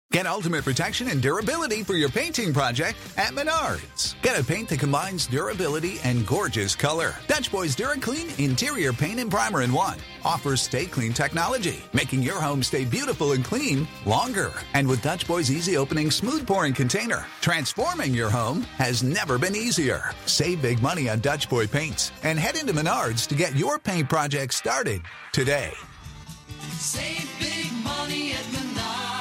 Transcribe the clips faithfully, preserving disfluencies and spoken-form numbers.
Get ultimate protection and durability for your painting project at Menards. Get a paint that combines durability and gorgeous color. Dutch Boys DuraClean Interior Paint and Primer in one offers Stay Clean technology, making your home stay beautiful and clean longer. And with Dutch Boys Easy Opening Smooth Pouring Container, transforming your home has never been easier. Save big money on Dutch Boy paints and head into Menards to get your paint project started today. Save big money at Menards.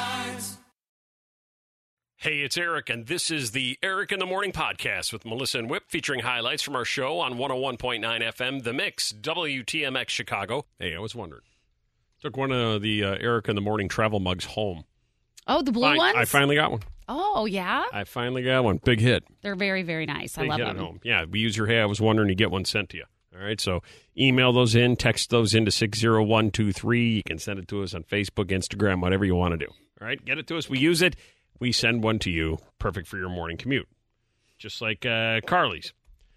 Hey, it's Eric, and this is the Eric in the Morning podcast with Melissa and Whip, featuring highlights from our show on one oh one point nine F M, The Mix, W T M X Chicago. Hey, I was wondering. Took one of the uh, Eric in the Morning travel mugs home. Oh, the blue Fine. ones? I finally got one. Oh, yeah? I finally got one. Big hit. They're very, very nice. Big I love hit them. At home. Yeah, we use your Hey, I was wondering, you get one sent to you. All right, so email those in, text those in to six oh one two three. You can send it to us on Facebook, Instagram, whatever you want to do. All right, get it to us. We use it. We send one to you. Perfect for your morning commute. Just like uh, Carly's.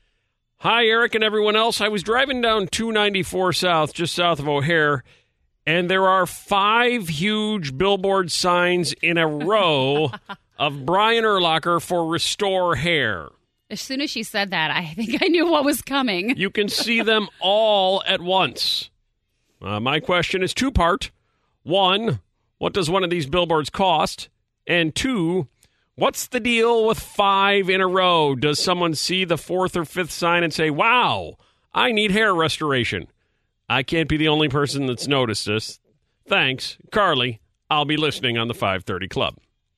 Hi, Eric and everyone else. I was driving down two ninety-four South, just south of O'Hare, and there are five huge billboard signs in a row of Brian Urlacher for Restore Hair. As soon as she said that, I think I knew what was coming. You can see them all at once. Uh, my question is two-part. One, what does one of these billboards cost? And two, what's the deal with five in a row? Does someone see the fourth or fifth sign and say, wow, I need hair restoration? I can't be the only person that's noticed this. Thanks, Carly. I'll be listening on the five thirty Club.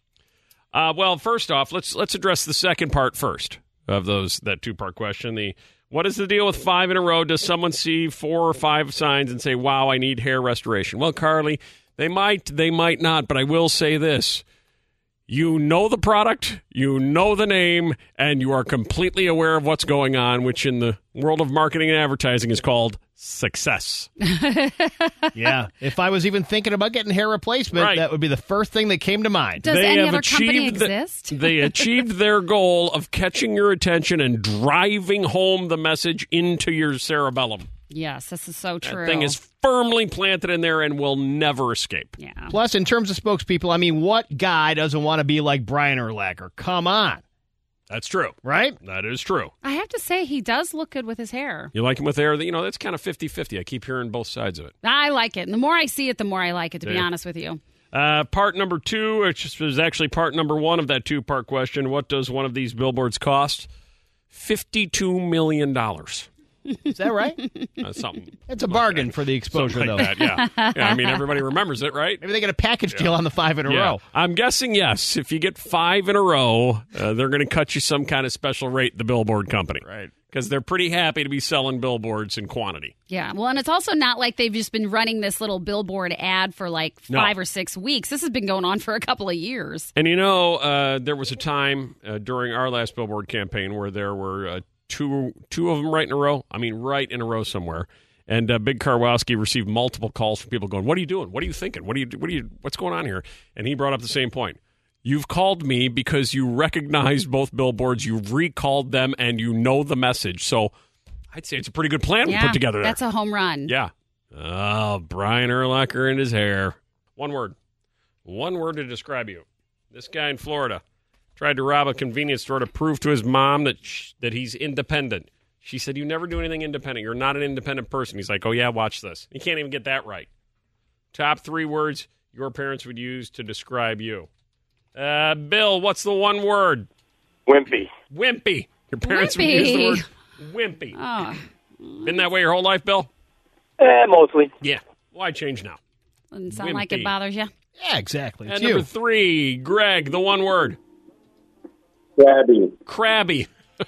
Uh, well, first off, let's let's address the second part first of those that two-part question. The what is the deal with five in a row? Does someone see four or five signs and say, wow, I need hair restoration? Well, Carly, they might, they might not, but I will say this. You know the product, you know the name, and you are completely aware of what's going on, which in the world of marketing and advertising is called success. Yeah. If I was even thinking about getting hair replacement, Right. that would be the first thing that came to mind. Does They any have other company achieved the- exist? They achieved their goal of catching your attention and driving home the message into your cerebellum. Yes, this is so true. That thing is firmly planted in there and will never escape. Yeah. Plus, in terms of spokespeople, I mean, what guy doesn't want to be like Brian Urlacher? Come on. That's true. Right? That is true. I have to say, he does look good with his hair. You like him with hair? You know, that's kind of fifty-fifty. I keep hearing both sides of it. I like it. And the more I see it, the more I like it, to be Yeah. honest with you. Uh, part number two, which is actually part number one of that two-part question. What does one of these billboards cost? fifty-two million dollars. Is that right? Uh, something. It's a bargain for the exposure, Something though. like that, yeah. Yeah, I mean, everybody remembers it, right? Maybe they get a package deal on the five in a Yeah. row. I'm guessing yes. If you get five in a row, uh, they're going to cut you some kind of special rate, the billboard company. Right. Because they're pretty happy to be selling billboards in quantity. Yeah, well, and it's also not like they've just been running this little billboard ad for like No. five or six weeks. This has been going on for a couple of years. And you know, uh, there was a time uh, during our last billboard campaign where there were uh, two two of them right in a row. I mean, right in a row somewhere. And uh, Big Karwowski received multiple calls from people going, "What are you doing? What are you thinking? What are you? What are you? What's going on here?" And he brought up the same point. You've called me because you recognized both billboards, you've recalled them, and you know the message. So I'd say it's a pretty good plan yeah, we put together there. That's a home run. Yeah. Oh, Brian Urlacher and his hair. One word. One word to describe you. This guy in Florida tried to rob a convenience store to prove to his mom that sh- that he's independent. She said, you never do anything independent. You're not an independent person. He's like, oh, yeah, watch this. He can't even get that right. Top three words your parents would use to describe you. Uh, Bill, what's the one word? Wimpy. Wimpy. Your parents Wimpy. would use the word wimpy. Oh, Been that way your whole life, Bill? Eh, mostly. Yeah. Why change now? doesn't sound like it Wimpy. bothers you. Yeah, exactly. It's And you. number three, Greg, the one word. Crabby. Crabby.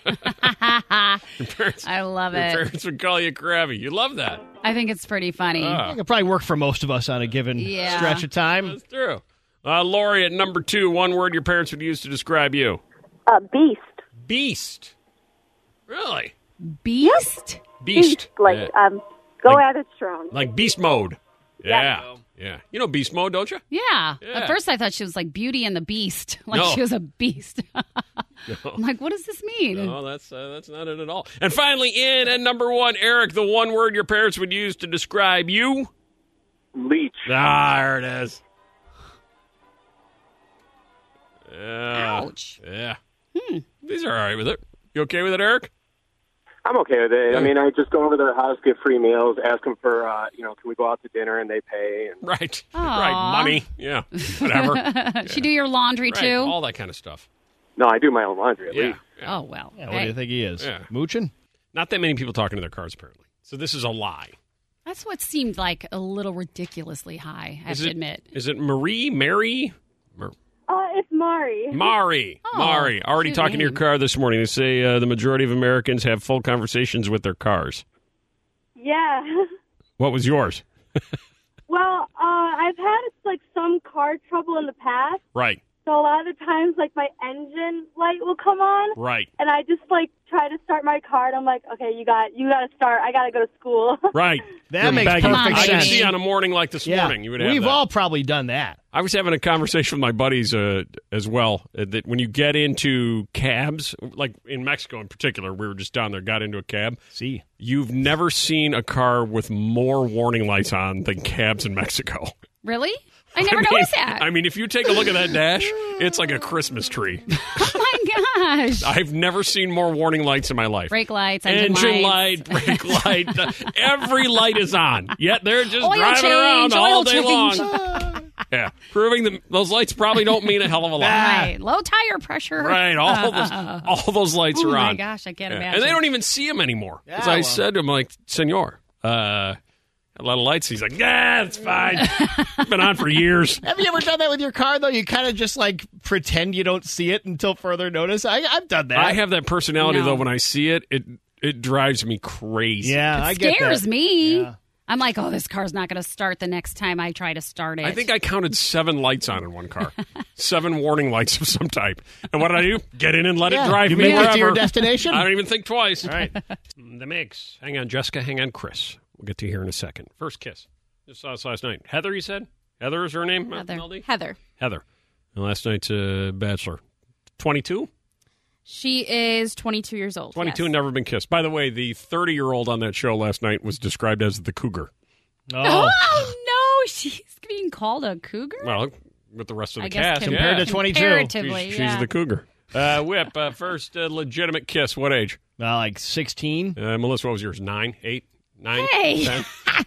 Your parents, I love your it. parents would call you crabby. You love that. I think it's pretty funny. Ah. It could probably work for most of us on a given Yeah. stretch of time. That's true. Uh, Lori, at number two, one word your parents would use to describe you. Uh, beast. Beast. Really? Beast? Beast. Like, Yeah. um, go Like- at it strong. Like beast mode. Yeah. Yeah. You know beast mode, don't you? Yeah. Yeah. At first I thought she was like Beauty and the Beast. Like No. she was a beast. I'm like, what does this mean? No, that's uh, that's not it at all. And finally, in at number one, Eric, the one word your parents would use to describe you. Leech. Ah, there it is. Yeah. Ouch. Yeah. Hmm. These are all right with it. You okay with it, Eric? I'm okay with it. Yeah. I mean, I just go over to their house, get free meals, ask them for, uh, you know, can we go out to dinner, and they pay. And... Right. Aw. Right. Money. Yeah. Whatever. She do your laundry Right. too? All that kind of stuff. No, I do my own laundry at Yeah. least. yeah. Oh well. Yeah, what Hey, do you think he is? Yeah. Mooching? Not that many people talking to their cars, apparently. So this is a lie. that's what seemed like a little ridiculously high. I have Is to it, admit. Is it Marie? Mary? Mar- Uh, it's Mari. Mari. Oh, Mari. Already cute talking to your name. car this morning. They say uh, the majority of Americans have full conversations with their cars. Yeah. What was yours? Well, uh, I've had like some car trouble in the past, Right. so a lot of the times like my engine light will come on, Right. and I just like try to start my car, and I'm like, okay, you got you got to start. I got to go to school. Right. That You're makes begging. perfect I can sense. see on a morning like this Yeah. morning, you would have We've that. all probably done that. I was having a conversation with my buddies uh, as well uh, that when you get into cabs, like in Mexico in particular, we were just down there, got into a cab. See. You've never seen a car with more warning lights on than cabs in Mexico. Really? I never I mean, noticed that. I mean, if you take a look at that dash, it's like a Christmas tree. oh my gosh. I've never seen more warning lights in my life. Brake lights, engine, Engine lights. light, brake light, uh, every light is on. Yet they're just Oil driving change, around all oil day change. long. Yeah, proving that those lights probably don't mean a hell of a lot. Right. Low tire pressure. Right, all those, all those lights Oh are my on. gosh, I can't Yeah. imagine. And they don't even see them anymore. As Yeah, I well. said to him, like, Senor, uh, a lot of lights. He's like, yeah, it's fine. It's been on for years. Have you ever done that with your car, though? You kind of just, like, pretend you don't see it until further notice? I, I've done that. I have that personality, No. though. When I see it, it it drives me crazy. Yeah, I It get scares that. me. Yeah. I'm like, oh, this car's not going to start the next time I try to start it. I think I counted seven lights on in one car. Seven warning lights of some type. And what did I do? Get in and let Yeah. it drive You me make it to wherever. your destination? I don't even think twice. All right. The mix. Hang on, Jessica. Hang on, Chris. We'll get to you here in a second. First kiss. Just saw us last night. Heather, you said? Heather is her name? Heather. Melody? Heather. Heather. And last night's uh, Bachelor. twenty-two? She is twenty-two years old. twenty-two yes. and never been kissed. By the way, the thirty-year-old on that show last night was described as the cougar. Oh. Oh, no. She's being called a cougar? Well, with the rest of the I guess cast. com- Compared yeah. to twenty-two. Comparatively, She's, she's yeah. the cougar. Uh, Whip, uh, first uh, legitimate kiss. What age? Well, like sixteen. Uh, Melissa, what was yours? Nine? Eight? Nine? Hey. Ten? Uh,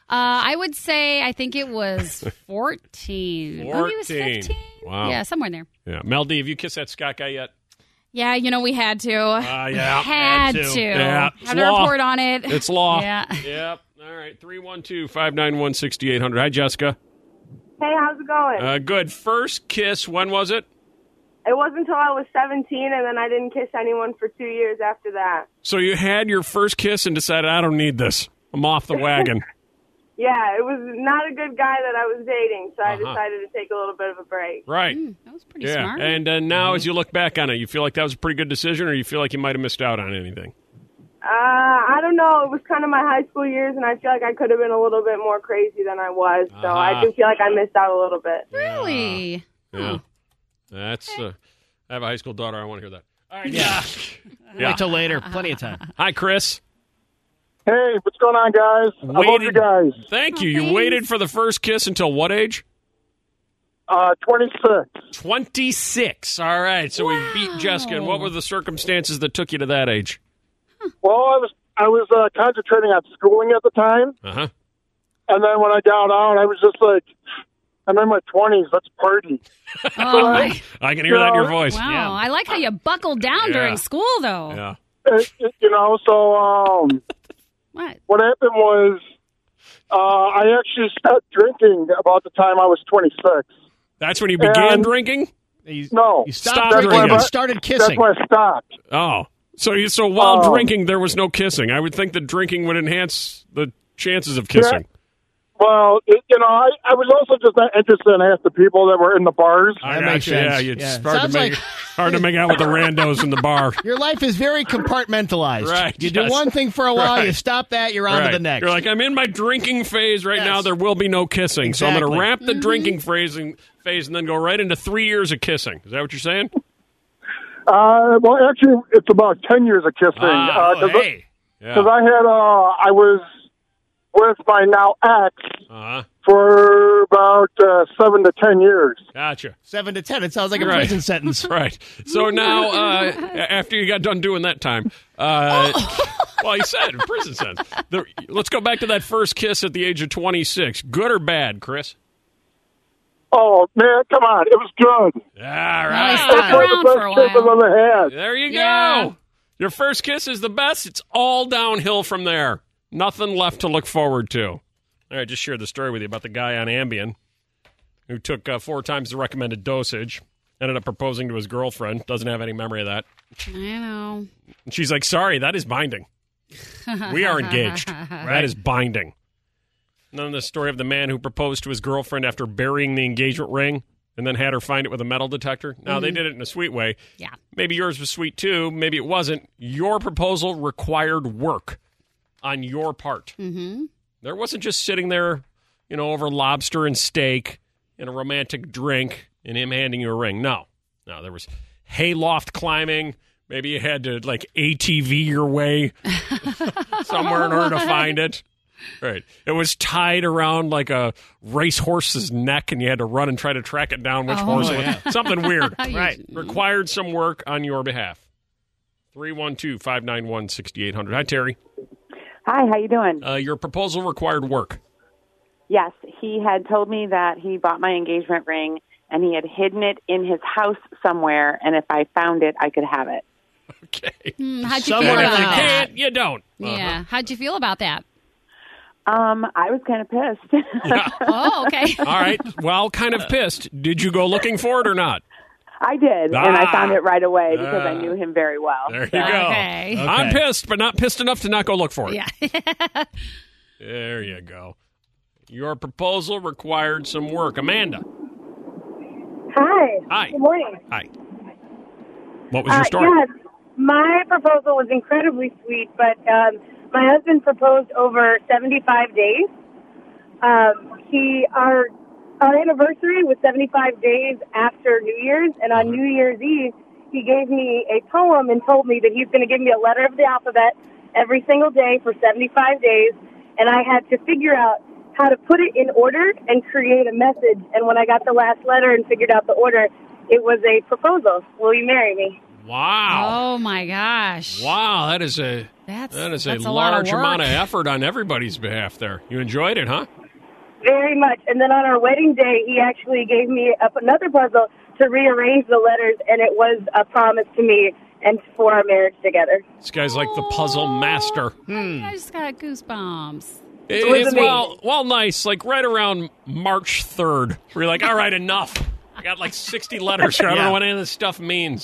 I would say, I think it was fourteen. Maybe it was fourteen. fifteen. Wow. Yeah, somewhere in there. Yeah. Mel D, have you kissed that Scott guy yet? Yeah, you know, we had to. Uh, yeah. Had to. to. Yeah. It's Had a law. report on it. It's law. Yeah. Yep. All right. three one two, five nine one, six eight zero zero. Hi, Jessica. Hey, how's it going? Uh, good. First kiss, when was it? It wasn't until I was seventeen, and then I didn't kiss anyone for two years after that. So you had your first kiss and decided, I don't need this. I'm off the wagon. Yeah, it was not a good guy that I was dating, so I Uh-huh. decided to take a little bit of a break. Right. That was pretty Yeah. smart. And uh, now as you look back on it, you feel like that was a pretty good decision, or you feel like you might have missed out on anything? Uh, I don't know. It was kind of my high school years, and I feel like I could have been a little bit more crazy than I was. So Uh-huh. I do feel like I missed out a little bit. Really? Yeah. That's. Uh, I have a high school daughter. I want to hear that. All right. Yeah. Yeah. Wait till later. Plenty of time. Hi, Chris. Hey, what's going on, guys? I love you Waited- guys. Thank you. Oh, You thanks. waited for the first kiss until what age? Uh, twenty-six. twenty-six. All right. So we beat Jessica. And what were the circumstances that took you to that age? Well, I was I was uh, concentrating on schooling at the time, Uh huh. and then when I got out, I was just like, I'm in my twenties. Let's party. Oh, my. I can hear that in your voice. Wow. Yeah. I like how you buckled down Yeah. during school, though. Yeah. It- it- you know, so um, What? what happened was uh, I actually stopped drinking about the time I was twenty-six. That's when you began And- drinking? You, No, you stopped Stop drinking drinking. and started that's kissing. when I stopped. Oh. So you so while Oh. drinking there was no kissing. I would think that drinking would enhance the chances of kissing. Well, it, you know, I, I was also just not interested in half the people that were in the bars. I That got makes you. sense. Yeah, it's Yeah. hard to Sounds make like- hard to make out with the randos in the bar. Your life is very compartmentalized. Right, You do yes. one thing for a while, Right. you stop that, you're on Right. to the next. You're like, I'm in my drinking phase right Yes. now. There will be no kissing. So I'm going Exactly. to wrap the drinking phase and, phase and then go right into three years of kissing. Is that what you're saying? Uh, well, actually, it's about ten years of kissing. Ah, uh, oh, cause hey. Because Yeah. I had, uh, I was with my now ex Uh-huh. for about uh, seven to ten years. Gotcha. Seven to ten. It sounds like a Right. prison sentence. Right. So now, uh, after you got done doing that time, uh, well, you said prison sentence. The, let's go back to that first kiss at the age of twenty-six. Good or bad, Chris? Oh, man, come on. It was good. All Well, he right. stuck One of around the for a best kiss I've while. ever had. There you Yeah. go. Your first kiss is the best. It's all downhill from there. Nothing left to look forward to. All right, just shared the story with you about the guy on Ambien who took uh, four times the recommended dosage, ended up proposing to his girlfriend, doesn't have any memory of that. I know. And she's like, sorry, that is binding. We are engaged. That is binding. And then the story of the man who proposed to his girlfriend after burying the engagement ring and then had her find it with a metal detector. Now, they did it in a sweet way. Yeah. Maybe yours was sweet too. Maybe it wasn't. Your proposal required work on your part. Mm-hmm. There wasn't just sitting there, you know, over lobster and steak and a romantic drink and him handing you a ring. No. No, there was hayloft climbing. Maybe you had to, like, A T V your way somewhere in order to find it. Right. It was tied around like a racehorse's neck, and you had to run and try to track it down which Oh, horse it yeah. was. Something weird. Right. Required some work on your behalf. three one two, five nine one, six eight zero zero. Hi, Terry. Hi, how you doing? Uh, your proposal required work. Yes, he had told me that he bought my engagement ring and he had hidden it in his house somewhere, and if I found it, I could have it. Okay. Hmm, how'd you Somewhere feel And in if about you there. that? can't, you don't. Yeah. How'd you feel about that? Um, I was kind of pissed. Yeah. Oh, okay. All right. Well, kind of pissed. Did you go looking for it or not? I did, and Ah. I found it right away because I Ah. knew him very well. There you So- go. Okay. I'm Okay. pissed, but not pissed enough to not go look for it. Yeah. There you go. Your proposal required some work. Amanda. Hi. Hi. Good morning. Hi. What was your Uh, story? yes, my proposal was incredibly sweet, but um, my husband proposed over seventy-five days. Um, he our our anniversary was seventy-five days after New Year's, and on New Year's Eve, he gave me a poem and told me that he's going to give me a letter of the alphabet every single day for seventy-five days, and I had to figure out how to put it in order and create a message. And when I got the last letter and figured out the order, it was a proposal. Will you marry me? Wow. Oh my gosh. Wow, that is a That's that is a that's a lot of large work. amount of effort on everybody's behalf there. You enjoyed it, huh? Very much. And then on our wedding day, he actually gave me up another puzzle to rearrange the letters, and it was a promise to me and for our marriage together. This guy's like the puzzle master. I just got goosebumps. It- was it's amazing. well, well, nice. Like right around March third, where you're like, all right, enough. I got like sixty letters here. I don't Yeah. know what any of this stuff means.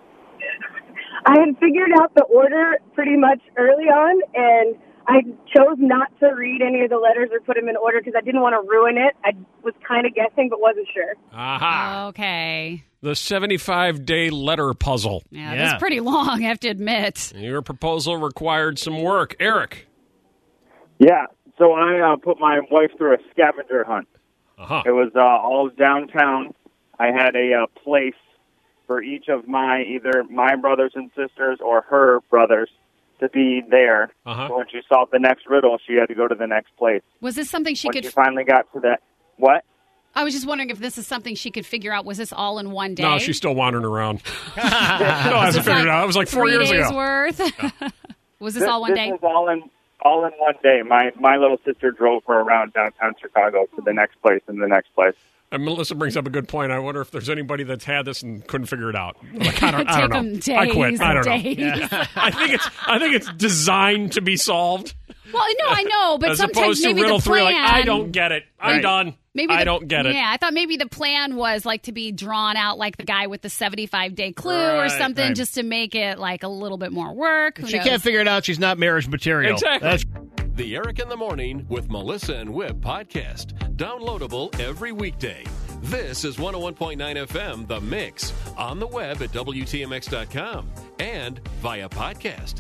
I had figured out the order pretty much early on, and I chose not to read any of the letters or put them in order because I didn't want to ruin it. I was kind of guessing, but wasn't sure. Aha. Okay. The seventy-five day letter puzzle. Yeah, Yeah. that's pretty long, I have to admit. Your proposal required some work. Eric. Yeah, so I uh, put my wife through a scavenger hunt. Uh-huh. It was uh, all downtown. I had a uh, place for each of my, either my brothers and sisters or her brothers to be there. Uh-huh. So when she solved the next riddle, she had to go to the next place. Was this something she when could... she finally got to that, what? I was just wondering if this is something she could figure out. Was this all in one day? No, she's still wandering around. no, I hasn't figured it out. It was like four three years days ago. worth? Was this This- all one this day? was all in all in one day. My my little sister drove her around downtown Chicago to the next place and the next place. And Melissa brings up a good point. I wonder if there's anybody that's had this and couldn't figure it out. Like, I don't, I Took don't know. them days I quit. I don't know. and days. I think it's I think it's designed to be solved. Well, no, I know, but as sometimes opposed to maybe riddle the three, plan... like I don't get it. I'm Right. done. Maybe I the- don't get it. Yeah, I thought maybe the plan was like to be drawn out like the guy with the seventy-five day clue or Right, something right. just to make it like a little bit more work. Who If she knows? can't figure it out, she's not marriage material. Exactly. That's The Eric in the Morning with Melissa and Whip podcast. Downloadable every weekday. This is one oh one point nine F M, The Mix, on the web at W T M X dot com and via podcast.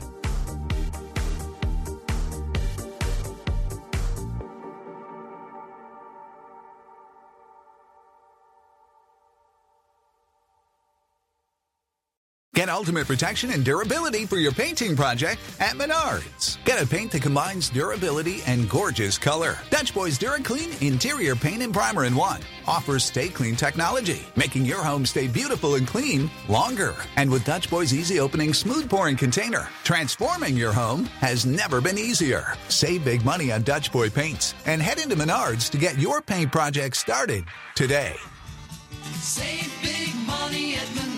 Get ultimate protection and durability for your painting project at Menards. Get a paint that combines durability and gorgeous color. Dutch Boys DuraClean Interior Paint and Primer in one offers Stay Clean technology, making your home stay beautiful and clean longer. And with Dutch Boys Easy Opening Smooth Pouring Container, transforming your home has never been easier. Save big money on Dutch Boy paints and head into Menards to get your paint project started today. Save big money at Menards.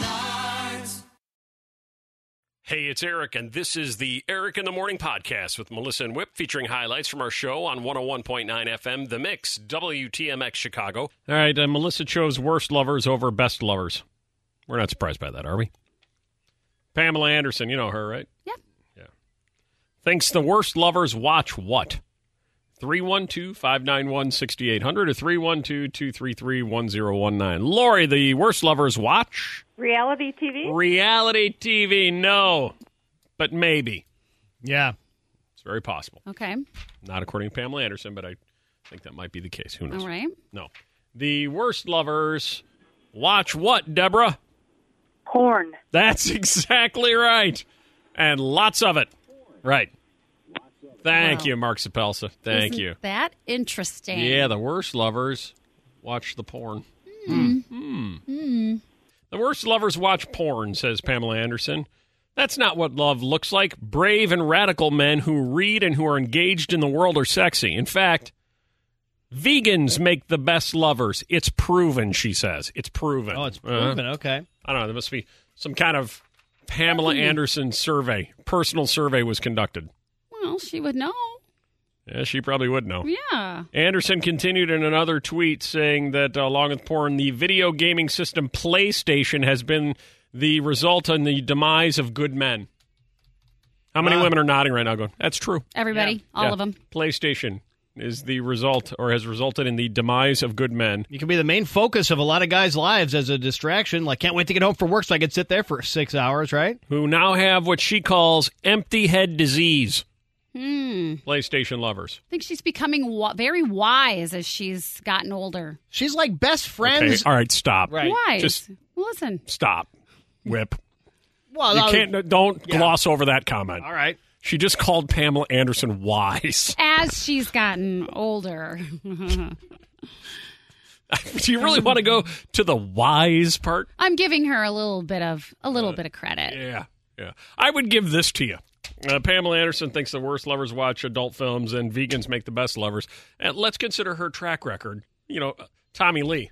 Hey, it's Eric, and this is the Eric in the Morning podcast with Melissa and Whip, featuring highlights from our show on one oh one point nine F M, The Mix, W T M X Chicago. All right, uh, Melissa chose worst lovers over best lovers. We're not surprised by that, are we? Pamela Anderson, you know her, right? Yeah. Yeah. Thinks the worst lovers watch what? three one two, five nine one, six eight zero zero or three one two, two three three, one zero one nine. Lori, the worst lovers watch? Reality T V? Reality T V, no. But maybe. Yeah. It's very possible. Okay. Not according to Pamela Anderson, but I think that might be the case. Who knows? All right. No. The worst lovers watch what, Deborah? Porn. That's exactly right. And lots of it. Right. Thank Wow. you, Mark Sapelsa. Thank Isn't you. that interesting? Yeah, the worst lovers watch the porn. Mm. Hmm. Mm. The worst lovers watch porn, says Pamela Anderson. That's not what love looks like. Brave and radical men who read and who are engaged in the world are sexy. In fact, vegans make the best lovers. It's proven, she says. It's proven. Oh, it's proven. Uh, Okay. I don't know. There must be some kind of Pamela Anderson survey. Personal survey was conducted. Well, she would know. Yeah, she probably would know. Yeah. Anderson continued in another tweet saying that, uh, along with porn, the video gaming system PlayStation has been the result in the demise of good men. How many Uh, women are nodding right now going, that's true. Everybody. Yeah. All Yeah. of them. PlayStation is the result or has resulted in the demise of good men. You can be the main focus of a lot of guys' lives as a distraction. Like, can't wait to get home from work so I can sit there for six hours, right? Who now have what she calls empty head disease. Hmm. PlayStation lovers. I think she's becoming wa- very wise as she's gotten older. She's like best Okay, friends. all right, stop. Right. Wise. Just Listen. stop. Whip. Well, You uh, can't. Don't yeah. gloss over that comment. All right. She just called Pamela Anderson wise. As she's gotten older. Do you really want to go to the wise part? I'm giving her a little bit of a little bit of credit. Yeah, yeah. I would give this to you. Uh, Pamela Anderson thinks the worst lovers watch adult films and vegans make the best lovers. And let's consider her track record. You know, uh, Tommy Lee.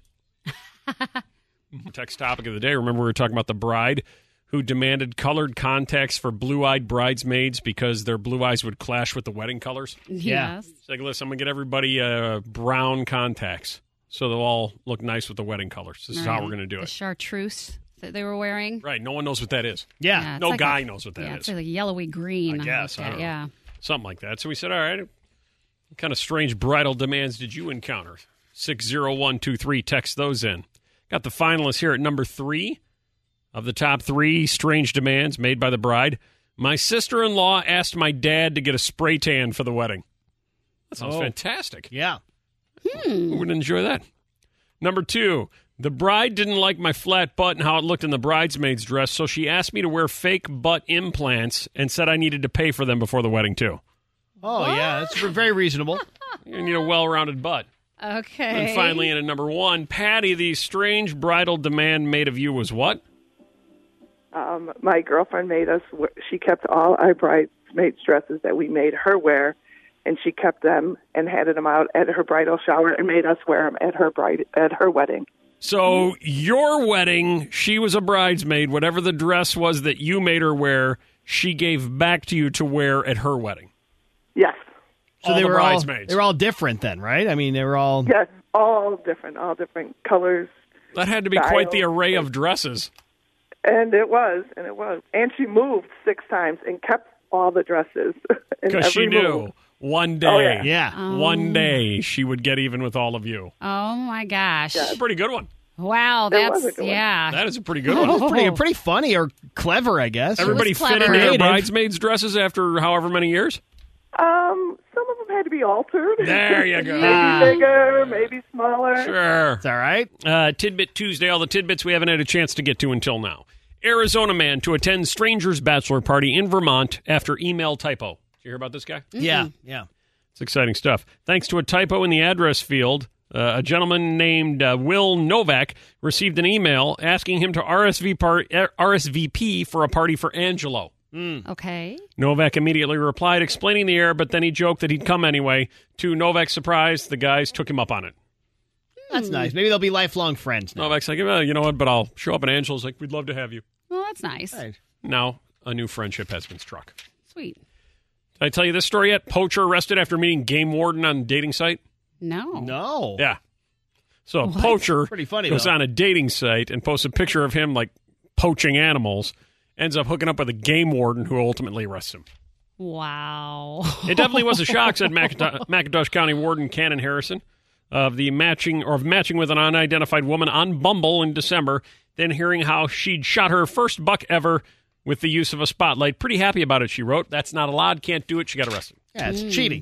Text topic of the day. Remember we were talking about the bride who demanded colored contacts for blue-eyed bridesmaids because their blue eyes would clash with the wedding colors? Yeah. Yes. She's like, listen, I'm going to get everybody uh, brown contacts so they'll all look nice with the wedding colors. This is how Right. we're going to do The it. chartreuse that they were wearing. Right. No one knows what that is. Yeah. Yeah, it's No like guy a- knows what that yeah, is. it's like yellowy green. I guess. like I that, don't know. yeah. Something like that. So we said, all right, what kind of strange bridal demands did you encounter? six zero one two three, text those in. Got the finalists here at number three of the top three strange demands made by the bride. My sister-in-law asked my dad to get a spray tan for the wedding. That sounds Oh. fantastic. Yeah. Who would enjoy that? Number two, the bride didn't like my flat butt and how it looked in the bridesmaid's dress, so she asked me to wear fake butt implants and said I needed to pay for them before the wedding, too. Oh, yeah. That's very reasonable. You need a well-rounded butt. Okay. And finally, in at number one, Patty, the strange bridal demand made of you was what? Um, my girlfriend made us, she kept all our bridesmaids' dresses that we made her wear, and she kept them and handed them out at her bridal shower and made us wear them at her bride at her wedding. So your wedding, she was a bridesmaid. Whatever the dress was that you made her wear, she gave back to you to wear at her wedding. Yes. So all they the were bridesmaids. all they were all different then, right? I mean, they were all Yes, all different, all different colors. That had to be quite the array of dresses. And it was, and it was. And she moved six times and kept all the dresses. Because she knew move. one day, Oh, yeah. Yeah. one day she would get even with all of you. Oh my gosh. That's a pretty good one. Wow, That was that's a good one. yeah. That is a pretty good It was one. pretty pretty funny or clever, I guess. Everybody was fit into clever. their Creative. bridesmaids' dresses after however many years? Um, some of them had to be altered. There you go. Maybe bigger, maybe smaller. Sure. It's all right. Uh, Tidbit Tuesday, all the tidbits we haven't had a chance to get to until now. Arizona man to attend stranger's bachelor party in Vermont after email typo. Did you hear about this guy? Yeah, yeah. It's exciting stuff. Thanks to a typo in the address field, uh, a gentleman named uh, Will Novak received an email asking him to R S V P for a party for Angelo. Mm. Okay. Novak immediately replied, explaining the error, but then he joked that he'd come anyway. To Novak's surprise, the guys took him up on it. That's nice. Maybe they'll be lifelong friends now. Novak's like, well, you know what, but I'll show up, and Angelo's like, we'd love to have you. Well, that's nice. Right. Now, a new friendship has been struck. Sweet. Did I tell you this story yet? Poacher arrested after meeting game warden on dating site? No. No. Yeah. So a What? poacher Pretty funny, goes though. on a dating site and posts a picture of him, like, poaching animals, ends up hooking up with a game warden who ultimately arrests him. Wow. It definitely was a shock, said McIntosh, McIntosh County Warden Cannon Harrison, of the matching or of matching with an unidentified woman on Bumble in December, then hearing how she'd shot her first buck ever with the use of a spotlight. Pretty happy about it, she wrote. That's not allowed, can't do it. She got arrested. Yeah, it's Mm. cheating.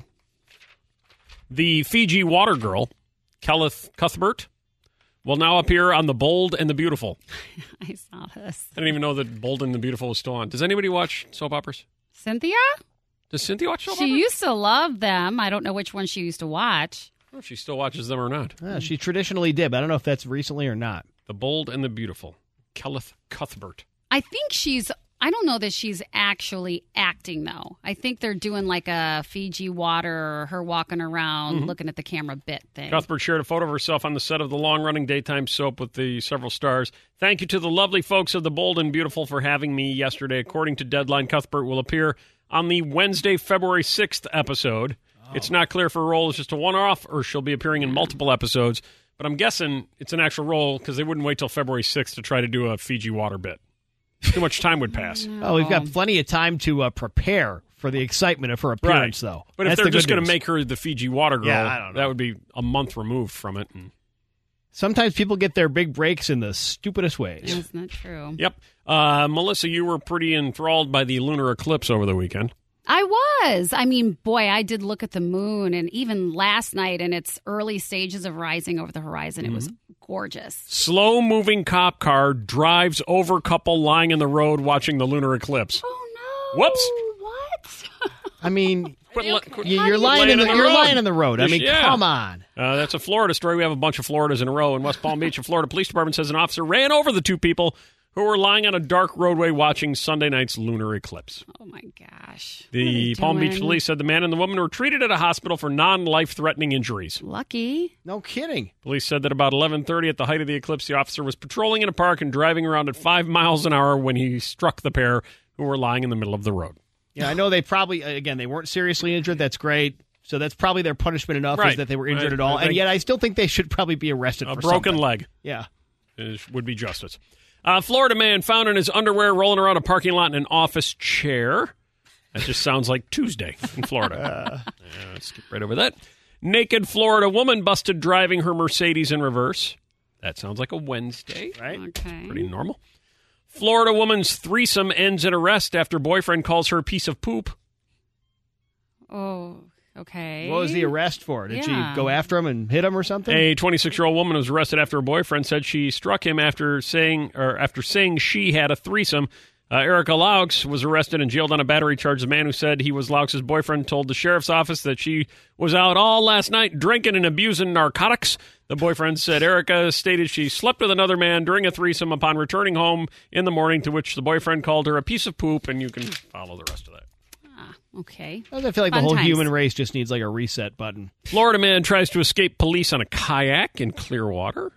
The Fiji water girl, Kelleth Cuthbert, will now appear on The Bold and the Beautiful. I saw this. I didn't even know that Bold and the Beautiful was still on. Does anybody watch soap operas? Cynthia? Does Cynthia watch soap She operas? used to love them. I don't know which one she used to watch. I don't know if she still watches them or not. Yeah, she traditionally did, but I don't know if that's recently or not. The Bold and the Beautiful, Kelleth Cuthbert. I think she's, I don't know that she's actually acting, though. I think they're doing like a Fiji water or her walking around Mhm. looking at the camera bit thing. Cuthbert shared a photo of herself on the set of the long-running daytime soap with the several stars. Thank you to the lovely folks of The Bold and Beautiful for having me yesterday. According to Deadline, Cuthbert will appear on the Wednesday, February sixth episode. Oh. It's not clear if her role is just a one-off or she'll be appearing in multiple episodes, but I'm guessing it's an actual role because they wouldn't wait till February sixth to try to do a Fiji water bit. Too much time would pass. Oh, we've got plenty of time to uh, prepare for the excitement of her appearance, though. But if That's they're the just good going to news. make her the Fiji water girl, Yeah, I don't know. that would be a month removed from it. And Sometimes people get their big breaks in the stupidest ways. That's not true. Yep. Uh, Melissa, you were pretty enthralled by the lunar eclipse over the weekend. I was. I mean, boy, I did look at the moon, and even last night in its early stages of rising over the horizon, it was gorgeous. Slow-moving cop car drives over couple lying in the road watching the lunar eclipse. Oh, no. Whoops. What? I mean, Quit li- quit- you- you're lying in the, you're lying in the road. I mean, Yeah. come on. Uh, that's a Florida story. We have a bunch of Floridas in a row. In West Palm Beach, a Florida police department says an officer ran over the two people who were lying on a dark roadway watching Sunday night's lunar eclipse. Oh, my gosh. What are The they Palm Beach doing? police said the man and the woman were treated at a hospital for non-life-threatening injuries. Lucky. No kidding. Police said that about eleven thirty at the height of the eclipse, the officer was patrolling in a park and driving around at five miles an hour when he struck the pair who were lying in the middle of the road. Yeah, I know they probably, again, they weren't seriously injured. That's great. So that's probably their punishment enough Right. is that they were injured I- at all. I And think- yet I still think they should probably be arrested A for broken something. leg. Yeah. Is, would be justice. Uh, Florida man found in his underwear rolling around a parking lot in an office chair. That just sounds like Tuesday in Florida. uh, let's skip right over that. Naked Florida woman busted driving her Mercedes in reverse. That sounds like a Wednesday. Right? Okay. Pretty normal. Florida woman's threesome ends in arrest after boyfriend calls her a piece of poop. Oh, okay. What was the arrest for? Did Yeah. she go after him and hit him or something? A twenty-six-year-old woman was arrested after her boyfriend said she struck him after saying or after saying she had a threesome. Uh, Erica Laux was arrested and jailed on a battery charge. The man who said he was Laux's boyfriend told the sheriff's office that she was out all last night drinking and abusing narcotics. The boyfriend said Erica stated she slept with another man during a threesome upon returning home in the morning, to which the boyfriend called her a piece of poop, and you can follow the rest of that. Okay. I feel like Fun the whole times. human race just needs like a reset button. Florida man tries to escape police on a kayak in Clearwater.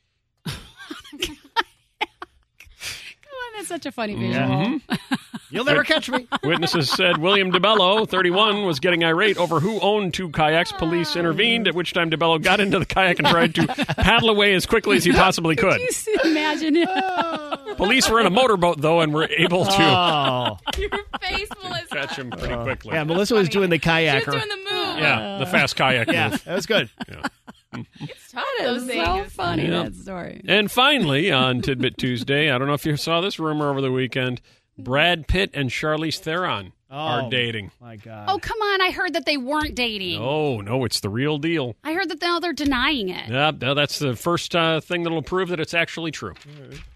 That's such a funny visual. Mhm. You'll never catch me. Witnesses said William DeBello, thirty-one, was getting irate over who owned two kayaks. Police intervened, at which time DeBello got into the kayak and tried to paddle away as quickly as he possibly could. You see- imagine it. Police were in a motorboat, though, and were able to Oh. Your face, Melissa. catch him pretty quickly. Yeah, Melissa was doing the kayaker. She was doing the move. Yeah, the fast kayak Yeah, move. that was good. It's tough, That those is things. so funny, Yeah. that story. And finally, on Tidbit Tuesday, I don't know if you saw this rumor over the weekend, Brad Pitt and Charlize Theron are Oh. dating. My God. Oh, come on. I heard that they weren't dating. Oh, no, it's the real deal. I heard that now they're denying it. Yeah, no, that's the first uh, thing that'll prove that it's actually true.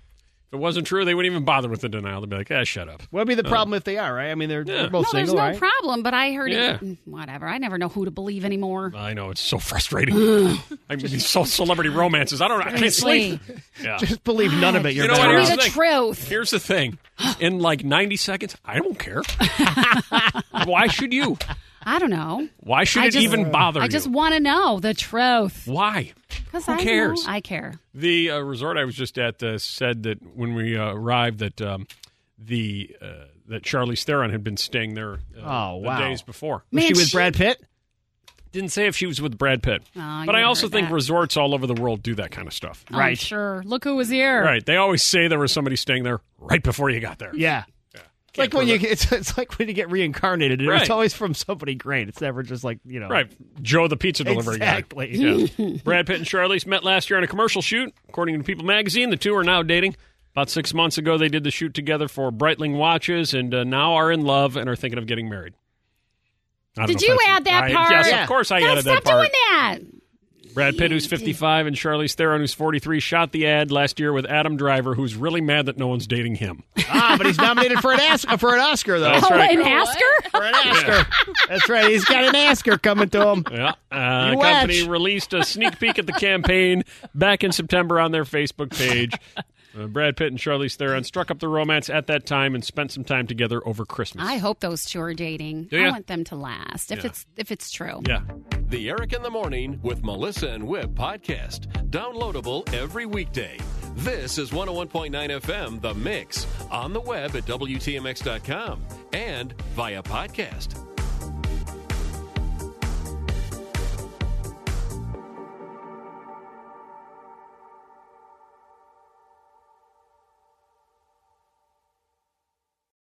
If it wasn't true, they wouldn't even bother with the denial. They'd be like, ah, shut up. What would be the Uh, problem if they are, right? I mean, they're, Yeah. they're both No, there's single, no right? problem, but I heard Yeah. it. Whatever. I never know who to believe anymore. I know, it's so frustrating. I mean, these so celebrity romances. I don't know. I can't sleep. Yeah. Just believe none of it. You're You know better what? Tell Here's me the the thing. truth. Here's the thing. In like ninety seconds, I don't care. Why should you? I don't know. Why should I it just- even bother I you? just want to know the truth. Why? Because Who I cares? know I care. The uh, resort I was just at uh, said that when we uh, arrived that um, the uh, that Charlize Theron had been staying there uh, Oh, wow. the days before. Was she Man, with she- Brad Pitt? Didn't say if she was with Brad Pitt. Oh, but you I also heard think that. resorts all over the world do that kind of stuff. Oh, I'm sure. Look who was here. Right. They always say there was somebody staying there right before you got there. Yeah. It's like when you it's, it's like when you get reincarnated. Right. It's always from somebody great. It's never just like, you know. Right. Joe the pizza delivery Exactly. guy. Yeah. Brad Pitt and Charlize met last year on a commercial shoot. According to People magazine, the two are now dating. About six months ago, they did the shoot together for Breitling Watches and uh, now are in love and are thinking of getting married. I don't Did know if you that's- add that I- part? Yes, Yeah. of course I God, added stop that part. doing that. Brad Pitt, who's fifty-five, and Charlize Theron, who's forty-three, shot the ad last year with Adam Driver, who's really mad that no one's dating him. Ah, but he's nominated for an Oscar, for an Oscar though. That's Oh, right. an Asker? For an Oscar. That's right. He's got an Oscar coming to him. Yeah, uh, You the watch. company released a sneak peek at the campaign back in September on their Facebook page. Uh, Brad Pitt and Charlize Theron struck up the romance at that time and spent some time together over Christmas. I hope those two are dating. Do I ya? want them to last. If Yeah. it's if it's true. Yeah. The Eric in the Morning with Melissa and Whip podcast. Downloadable every weekday. This is one oh one point nine F M, The Mix, on the web at W T M X dot com and via podcast.